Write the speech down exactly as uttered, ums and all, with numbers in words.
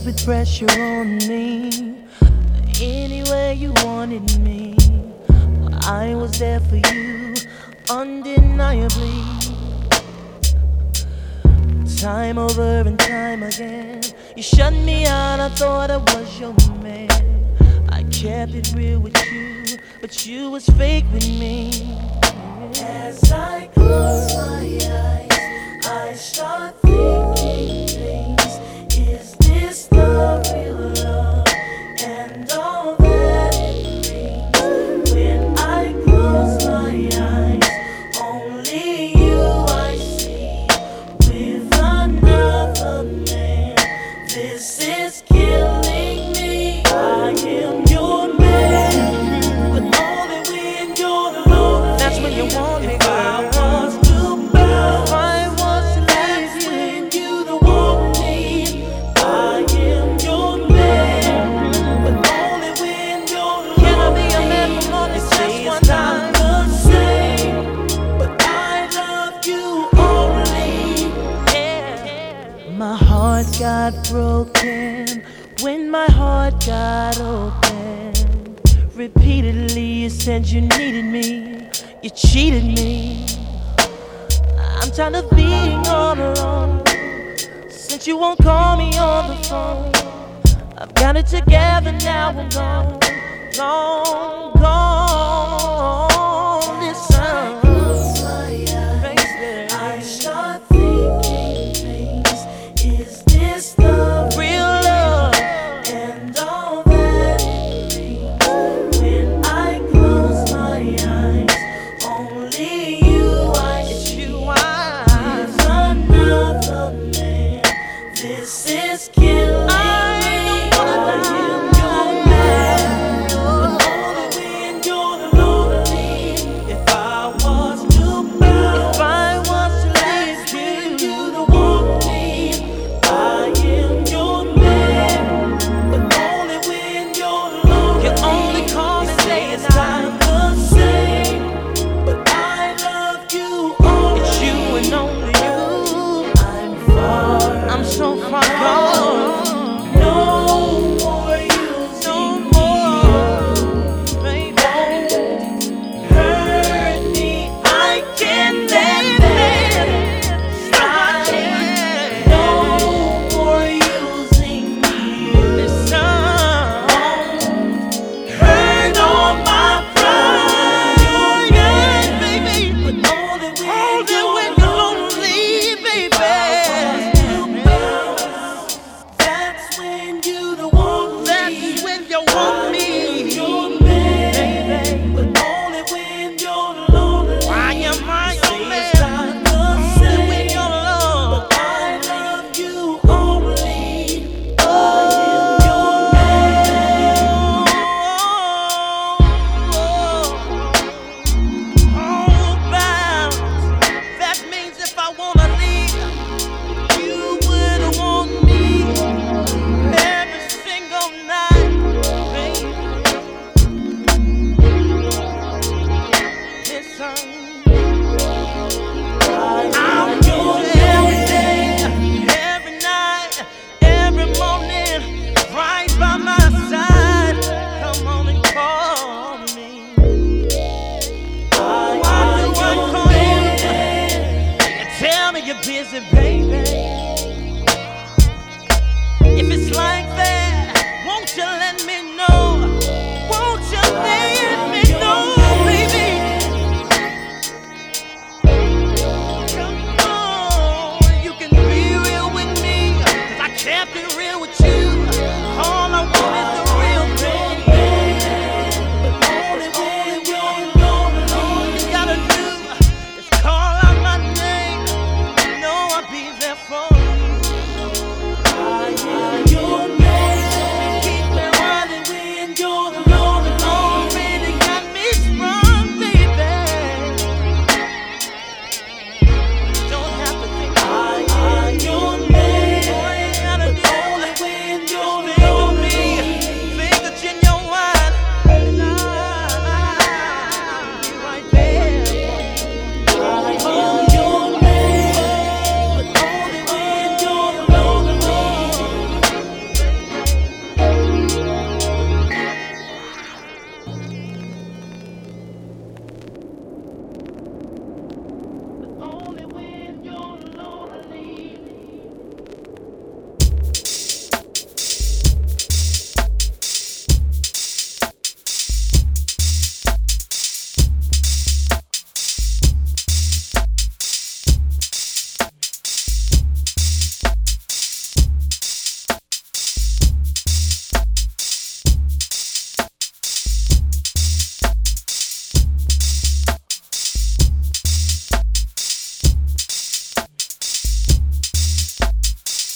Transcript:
put pressure on me any way you wanted me. I was there for you, undeniably. Time over and time again, you shut me out, I thought I was your man. I kept it real with you, but you was fake with me. As I close my eyes, I start thinking things. Is this the real love and all that it brings? When I close my eyes, only you I see with another man. This is killing me. I am your man, but only when you're alone. That's when you want me, girl. I was too bad. I was to leave you. When you don't want me. I am your man, but only when you're alone. Can I be a man for more than just one time? The same, but I love you only. Yeah. My heart got broken when my heart got open. Repeatedly you said you needed me, you cheated me. I'm tired of being all alone, since you won't call me on the phone. I've got it together now, I'm gone, gone, gone.